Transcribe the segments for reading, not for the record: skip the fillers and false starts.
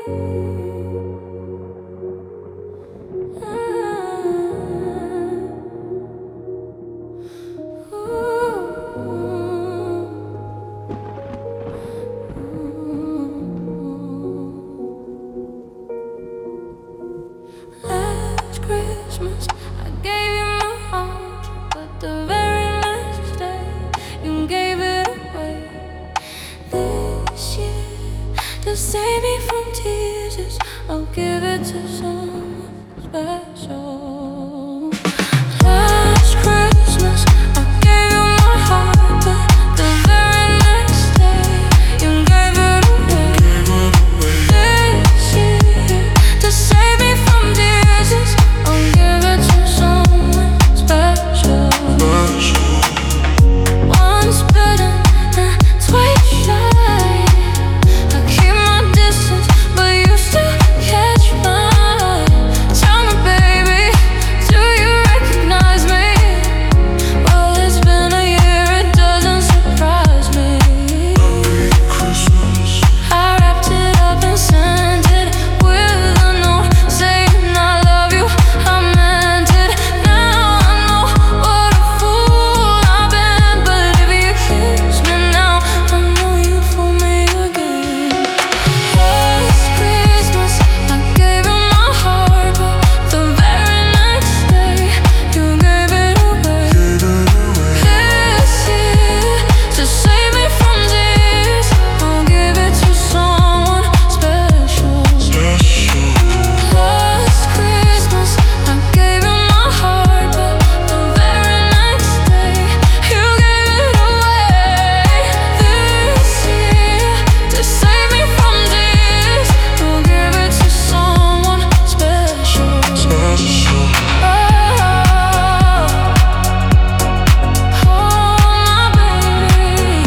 Last Christmas, I gave you my heart, but the very next day, you gave it away. This year, to save me from tears, I'll give it to someone special. Last Christmas, I gave you my heart, but the very next day, you gave it away. This year, to save me from tears, I'll give it to someone special. Once bitten and twice shy, I keep my distance, but you still catch mine. Tell me, baby, do you recognize me? Well, it's been a year, it doesn't surprise me. I wrapped it up and sent it with a note saying I love you, I meant it. Now I know what a fool I've been, but if you kiss me now, I know you fool me again. Last Christmas, I gave you my heart, but the very next day, you gave it away. This year, to save me from tears, I'll give it to someone special. Last Christmas, I gave you my heart, but the very next day, you gave it away. This year, to save me from tears, I'll give it to someone special. Oh, my baby.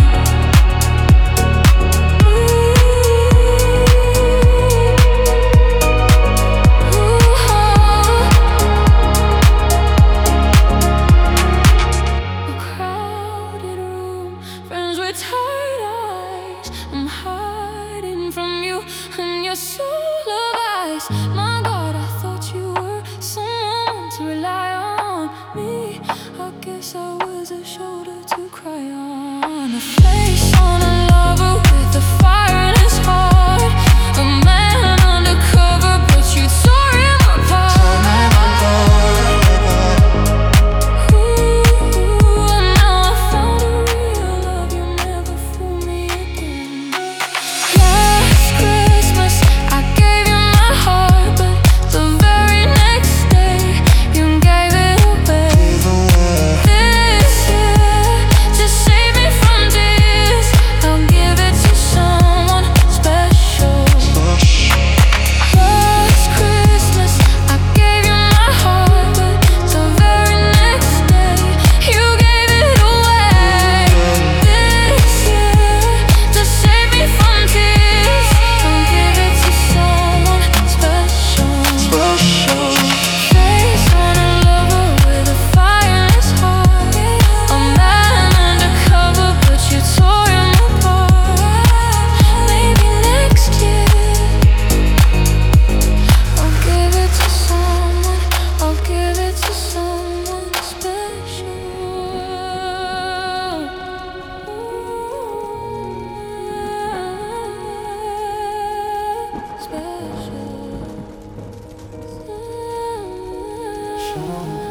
A crowded room, friends with tired eyes. I'm hiding from you and your soul of ice. My God, I thought you were someone to rely on. Me, I guess I was a shoulder to cry on. A face on a lover with a fire in his heart. A man undercover, but you tore him apart. Ooh, and now I found a real love. You never fool me again. Last Christmas, I gave you my heart, but the very next day, you gave it away. This year, to save me from tears, I'll give it to someone special. Last Christmas, I gave you my heart, but the very next day, you gave it away. This year, to save me from tears, I'll give it to someone special. Face on a lover with a fire in his heart. A man undercover, but you tore him apart. Maybe next year, I'll give it to someone. I'll give it to someone special. Special.